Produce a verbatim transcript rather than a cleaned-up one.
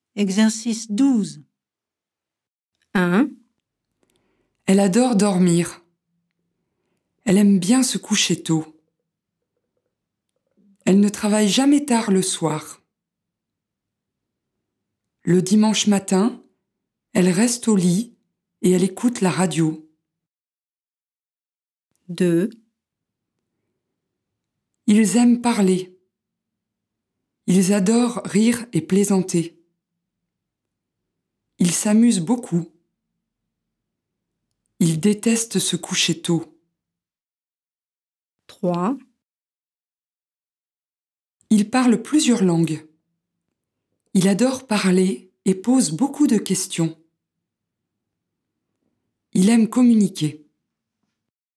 Exercice douze. un. Elle adore dormir. Elle aime bien se coucher tôt. Elle ne travaille jamais tard le soir. Le dimanche matin, elle reste au lit et elle écoute la radio. deux. Ils aiment parler. Ils adorent rire et plaisanter. Ils s'amusent beaucoup. Ils détestent se coucher tôt. trois. Il parle plusieurs langues. Il adore parler et pose beaucoup de questions. Il aime communiquer.